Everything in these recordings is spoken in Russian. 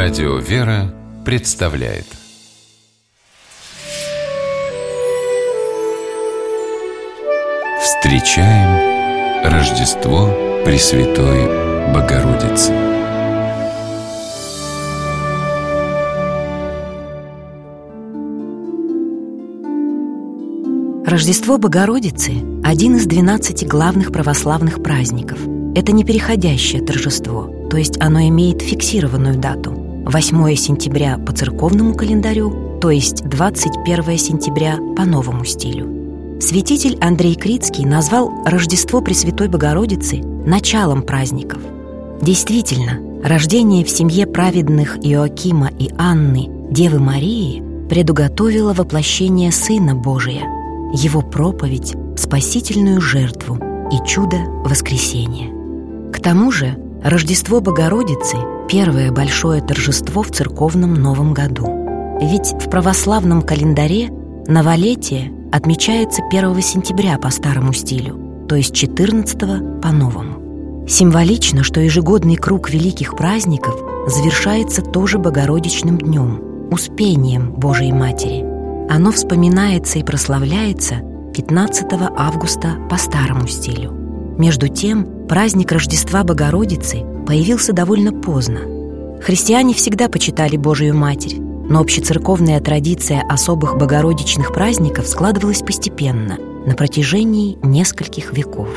Радио «Вера» представляет. Встречаем Рождество Пресвятой Богородицы. Рождество Богородицы – один из 12 главных православных праздников. Это не переходящее торжество, то есть оно имеет фиксированную дату – 8 сентября по церковному календарю, то есть 21 сентября по новому стилю. Святитель Андрей Крицкий назвал Рождество Пресвятой Богородицы началом праздников. Действительно, рождение в семье праведных Иоакима и Анны Девы Марии предуготовило воплощение Сына Божия, Его проповедь, спасительную жертву и чудо воскресения. К тому же Рождество Богородицы – первое большое торжество в церковном Новом году. Ведь в православном календаре новолетие отмечается 1 сентября по старому стилю, то есть 14 по новому. Символично, что ежегодный круг великих праздников завершается тоже Богородичным днем, Успением Божией Матери. Оно вспоминается и прославляется 15 августа по старому стилю. Между тем, праздник Рождества Богородицы появился довольно поздно. Христиане всегда почитали Божию Матерь, но общецерковная традиция особых богородичных праздников складывалась постепенно, на протяжении нескольких веков.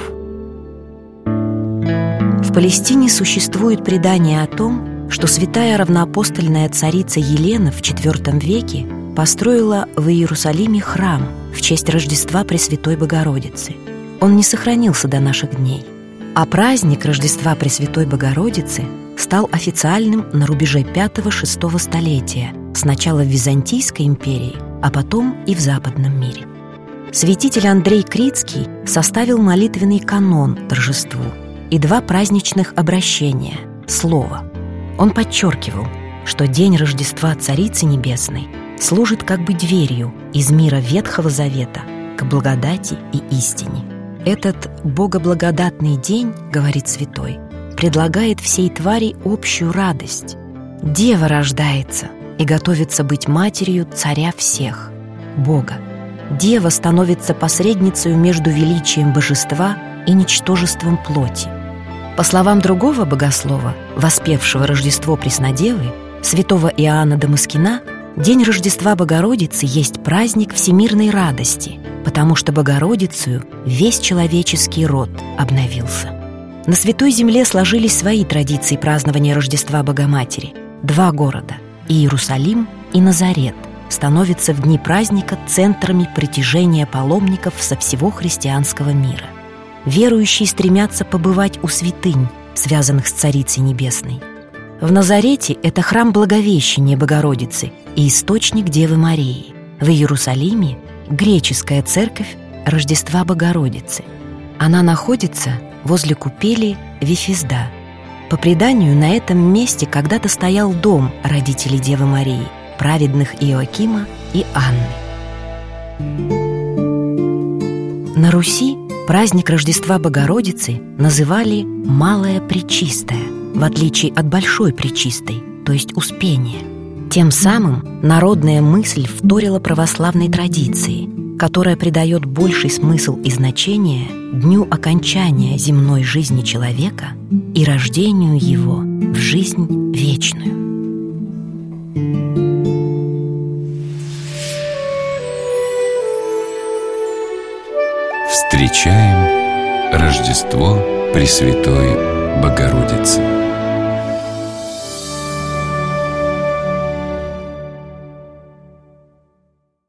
В Палестине существует предание о том, что святая равноапостольная царица Елена в IV веке построила в Иерусалиме храм в честь Рождества Пресвятой Богородицы. Он не сохранился до наших дней. А праздник Рождества Пресвятой Богородицы стал официальным на рубеже V-VI столетия, сначала в Византийской империи, а потом и в западном мире. Святитель Андрей Крицкий составил молитвенный канон торжеству и 2 праздничных обращения «Слово». Он подчеркивал, что день Рождества Царицы Небесной служит как бы дверью из мира Ветхого Завета к благодати и истине. Этот богоблагодатный день, говорит святой, предлагает всей твари общую радость. Дева рождается и готовится быть матерью Царя всех, Бога. Дева становится посредницей между величием божества и ничтожеством плоти. По словам другого богослова, воспевшего Рождество Преснодевы, святого Иоанна Дамаскина, день Рождества Богородицы есть праздник всемирной радости, потому что Богородицею весь человеческий род обновился. На Святой Земле сложились свои традиции празднования Рождества Богоматери. 2 города – Иерусалим и Назарет – становятся в дни праздника центрами притяжения паломников со всего христианского мира. Верующие стремятся побывать у святынь, связанных с Царицей Небесной. В Назарете это храм Благовещения Богородицы и источник Девы Марии. В Иерусалиме – греческая церковь Рождества Богородицы. Она находится возле купели Вифезда. По преданию, на этом месте когда-то стоял дом родителей Девы Марии, праведных Иоакима и Анны. На Руси праздник Рождества Богородицы называли «Малая Пречистая», в отличие от Большой Пречистой, то есть Успения. Тем самым народная мысль вторила православной традиции, которая придает больший смысл и значение дню окончания земной жизни человека и рождению его в жизнь вечную. Встречаем Рождество Пресвятой Богородицы.